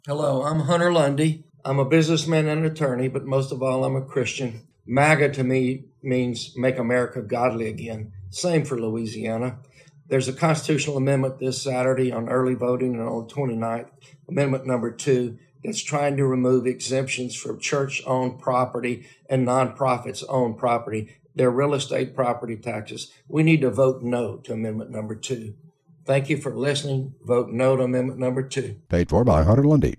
Hello, I'm Hunter Lundy. I'm a businessman and attorney, but most of all, I'm a Christian. MAGA to me means Make America Godly Again. Same for Louisiana. There's a constitutional amendment this Saturday on early voting and on the 29th, Amendment number 2, that's trying to remove exemptions for church-owned property and nonprofits-owned property, their real estate property taxes. We need to vote no to Amendment number 2. Thank you for listening. Vote no to Amendment number 2. Paid for by Hunter Lundy.